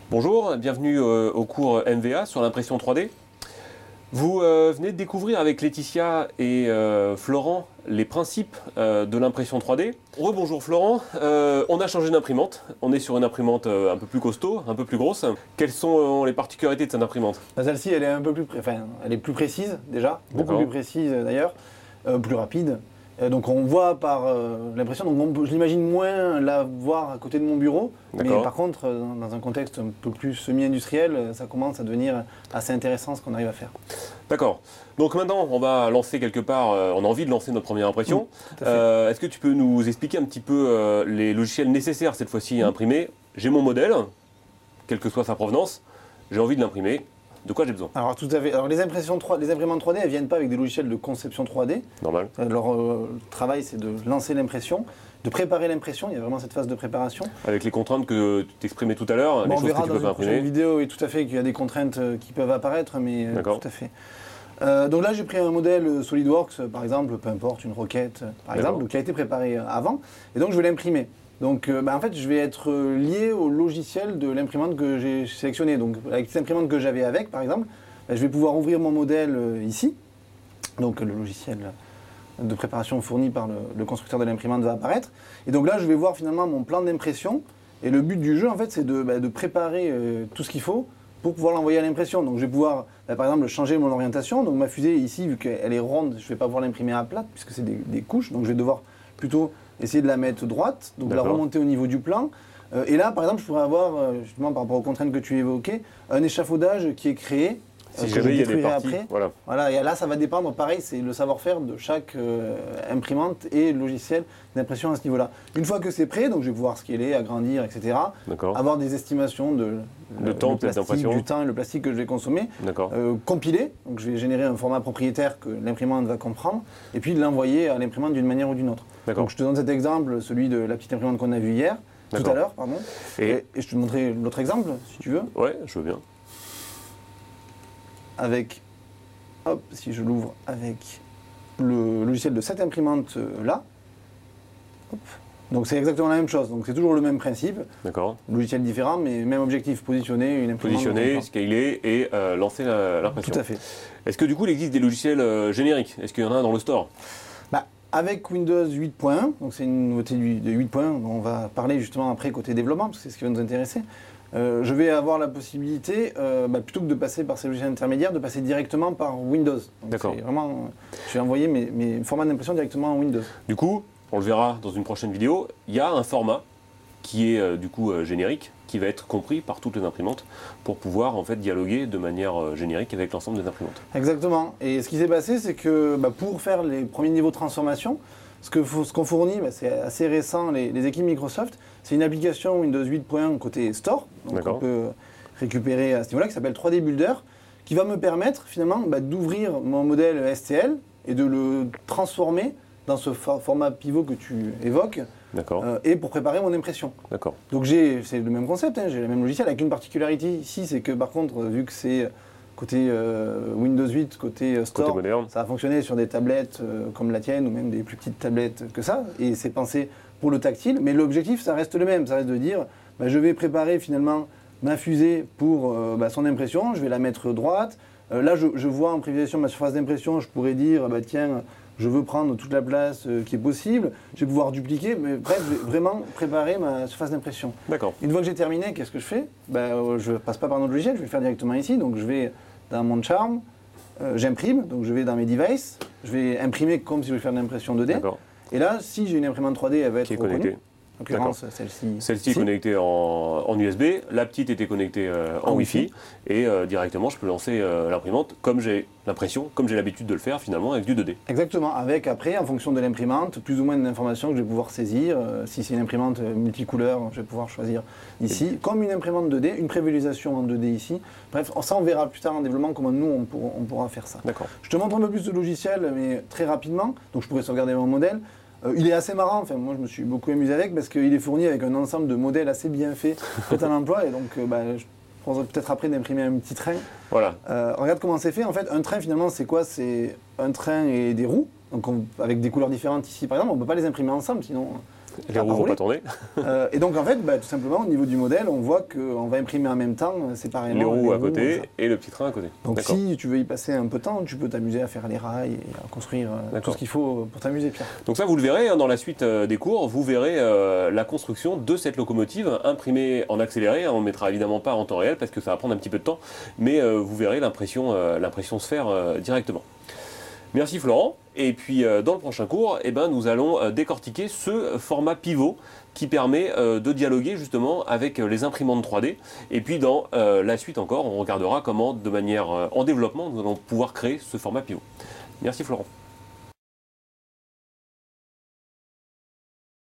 Bonjour, bienvenue au cours MVA sur l'impression 3D. Vous venez de découvrir avec Laetitia et Florent les principes de l'impression 3D. Rebonjour Florent, on a changé d'imprimante, on est sur une imprimante un peu plus costaud, un peu plus grosse. Quelles sont les particularités de cette imprimante? Celle-ci, elle est un peu plus, elle est plus précise déjà, beaucoup plus précise d'ailleurs, plus rapide. Donc on voit par l'impression, donc je l'imagine moins la voir à côté de mon bureau, mais par contre dans un contexte un peu plus semi-industriel, ça commence à devenir assez intéressant ce qu'on arrive à faire. D'accord. Donc maintenant on va lancer quelque part, on a envie de lancer notre première impression. Est-ce que tu peux nous expliquer un petit peu les logiciels nécessaires cette fois-ci à imprimer? J'ai mon modèle, quelle que soit sa provenance, j'ai envie de l'imprimer. De quoi j'ai besoin? Alors tout à fait. Alors les imprimantes 3D, elles viennent pas avec des logiciels de conception 3D. Normal. Leur travail, c'est de lancer l'impression, de préparer l'impression. Il y a vraiment cette phase de préparation. Avec les contraintes que tu t'exprimais tout à l'heure, les choses que tu peux pas imprimer. On verra dans une vidéo, et tout à fait, qu'il y a des contraintes qui peuvent apparaître, mais tout à fait. Donc là, j'ai pris un modèle SolidWorks, par exemple, peu importe, une roquette, par exemple, donc, qui a été préparé avant, et donc je vais l'imprimer. Donc en fait, je vais être lié au logiciel de l'imprimante que j'ai sélectionné. Donc avec cette imprimante que j'avais avec, par exemple, je vais pouvoir ouvrir mon modèle ici. Donc le logiciel de préparation fourni par le constructeur de l'imprimante va apparaître. Et donc là, je vais voir finalement mon plan d'impression. Et le but du jeu, en fait, c'est de préparer tout ce qu'il faut pour pouvoir l'envoyer à l'impression. Donc je vais pouvoir, par exemple, changer mon orientation. Donc ma fusée ici, vu qu'elle est ronde, je ne vais pas pouvoir l'imprimer à plat, puisque c'est des couches. Donc je vais devoir plutôt essayer de la mettre droite, donc de la remonter au niveau du plan. Et là, par exemple, je pourrais avoir, justement par rapport aux contraintes que tu évoquais, un échafaudage qui est créé, si que je détruirai après. Voilà. Et là, ça va dépendre, pareil, c'est le savoir-faire de chaque imprimante et logiciel d'impression à ce niveau-là. Une fois que c'est prêt, donc je vais pouvoir scaler, agrandir, etc. Avoir des estimations de temps, du temps et le plastique que je vais consommer. Compiler, donc je vais générer un format propriétaire que l'imprimante va comprendre, et puis l'envoyer à l'imprimante d'une manière ou d'une autre. Donc je te donne cet exemple, celui de la petite imprimante qu'on a vue hier, tout à l'heure, pardon. Et je te montrerai l'autre exemple, si tu veux. Ouais, je veux bien. Avec, hop, si je l'ouvre avec le logiciel de cette imprimante là, hop. Donc c'est exactement la même chose, donc c'est toujours le même principe. Logiciel différent, mais même objectif, positionner une imprimante. Positionner, scaler et lancer l'impression. Tout à fait. Est-ce que du coup il existe des logiciels génériques? Est-ce qu'il y en a un dans le store? Avec Windows 8.1, donc c'est une nouveauté de 8.1 dont on va parler justement après côté développement, parce que c'est ce qui va nous intéresser. Je vais avoir la possibilité, plutôt que de passer par ces logiciels intermédiaires, de passer directement par Windows. C'est vraiment, je vais envoyer mes formats d'impression directement en Windows. Du coup, on le verra dans une prochaine vidéo, il y a un format qui est du coup générique, qui va être compris par toutes les imprimantes pour pouvoir en fait dialoguer de manière générique avec l'ensemble des imprimantes. Exactement. Et ce qui s'est passé, c'est que pour faire les premiers niveaux de transformation, ce qu'on fournit, c'est assez récent, les équipes Microsoft, c'est une application Windows 8.1 côté Store, donc on peut récupérer à ce niveau-là, qui s'appelle 3D Builder, qui va me permettre finalement d'ouvrir mon modèle STL et de le transformer dans ce format pivot que tu évoques, et pour préparer mon impression. Donc c'est le même concept, j'ai le même logiciel, avec une particularité ici, c'est que par contre, vu que c'est côté Windows 8, côté Store, ça va fonctionner sur des tablettes comme la tienne, ou même des plus petites tablettes que ça, et c'est pensé pour le tactile, mais l'objectif, ça reste le même, ça reste de dire, je vais préparer finalement ma fusée pour son impression, je vais la mettre droite, là je vois en privilégiation ma surface d'impression, je pourrais dire, tiens, je veux prendre toute la place qui est possible, je vais pouvoir dupliquer, mais bref, je vais vraiment préparer ma surface d'impression. Une fois que j'ai terminé, qu'est-ce que je fais? Je ne passe pas par notre logiciel, je vais le faire directement ici, donc je vais dans mon charm, j'imprime, donc je vais dans mes devices, je vais imprimer comme si je voulais faire une impression 2D, et là, si j'ai une imprimante 3D, elle va être reconnue. En l'occurrence, celle-ci. Celle-ci est connectée en USB, la petite était connectée en Wi-Fi, et directement je peux lancer l'imprimante comme j'ai l'impression, comme j'ai l'habitude de le faire finalement avec du 2D. Exactement, avec après, en fonction de l'imprimante, plus ou moins d'informations que je vais pouvoir saisir. Si c'est une imprimante multicouleur, je vais pouvoir choisir ici, comme une imprimante 2D, une prévisualisation en 2D ici. Bref, ça on verra plus tard en développement comment nous on pourra faire ça. Je te montre un peu plus de logiciel, mais très rapidement, donc je pourrais sauvegarder mon modèle. Il est assez marrant, moi je me suis beaucoup amusé avec parce qu'il est fourni avec un ensemble de modèles assez bien faits, prêts à l'emploi, et donc je prendrai peut-être après d'imprimer un petit train. Regarde comment c'est fait, en fait un train finalement c'est quoi? C'est un train et des roues, donc avec des couleurs différentes ici par exemple, on ne peut pas les imprimer ensemble sinon Les roues ne vont pas tourner. Et donc en fait, tout simplement au niveau du modèle, on voit qu'on va imprimer en même temps séparément. Les roues à côté et le petit train à côté. Donc si tu veux y passer un peu de temps, tu peux t'amuser à faire les rails et à construire tout ce qu'il faut pour t'amuser, Pierre. Donc ça, vous le verrez dans la suite des cours, vous verrez la construction de cette locomotive imprimée en accéléré. On ne mettra évidemment pas en temps réel parce que ça va prendre un petit peu de temps, mais vous verrez l'impression se faire directement. Merci Florent. Et puis dans le prochain cours, nous allons décortiquer ce format pivot qui permet de dialoguer justement avec les imprimantes 3D. Et puis dans la suite encore, on regardera comment de manière en développement, nous allons pouvoir créer ce format pivot. Merci Florent.